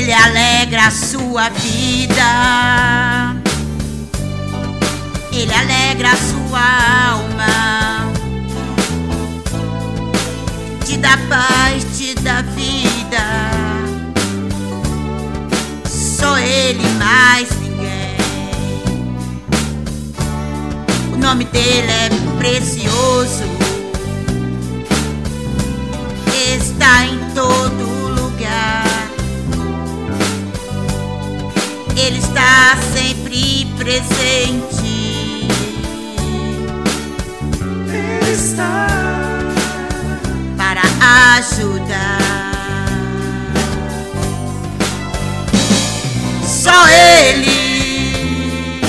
Ele alegra a sua vida, Ele alegra a sua alma, te dá paz, te dá vida. Só Ele, mais ninguém. O nome dele é precioso, está em todo lugar. Ele está sempre presente. Ele está para ajudar. Só Ele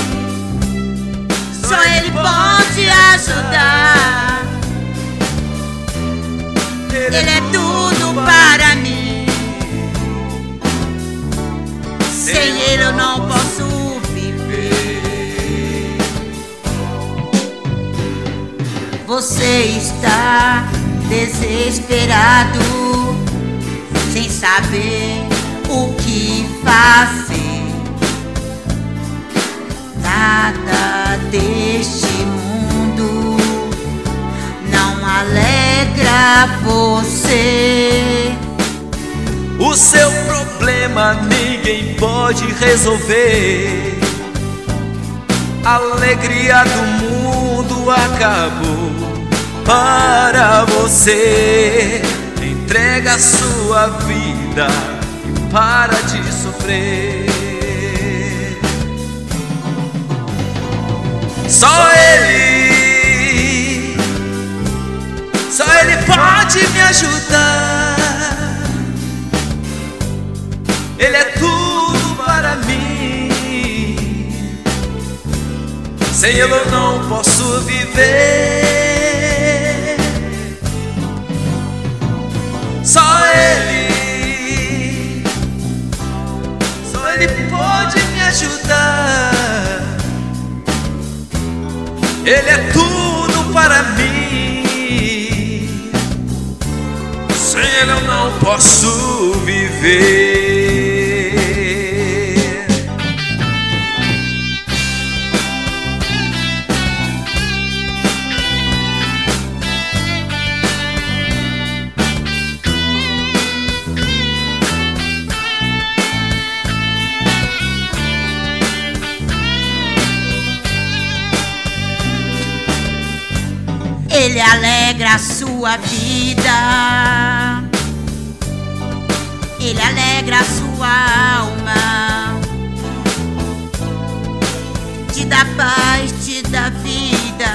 pode ajudar. Ele é tudo para mim. Sem Ele eu não posso viver. Você está desesperado, sem saber o que fazer. Nada deste mundo não alegra você. o seu problema, ninguém pode resolver. A alegria do mundo acabou para você. Entrega a sua vida e para de sofrer. Só Ele pode me ajudar. Ele é tudo para mim. Sem Ele eu não posso viver. Só Ele pode me ajudar. Ele é tudo para mim. Sem Ele eu não posso viver. Ele alegra a sua vida, Ele alegra a sua alma, te dá paz, te dá vida.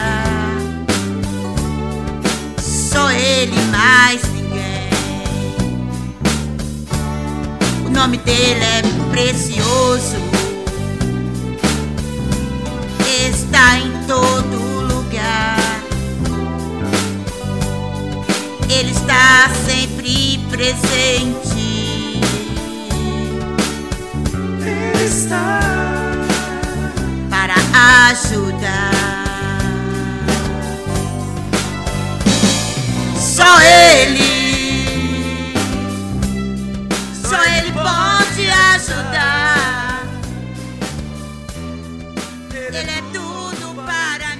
Só Ele, mais ninguém. O nome dele é precioso, está em todo lugar. Ele está sempre presente. Ele está para ajudar. Só Ele pode ajudar. Ele é tudo para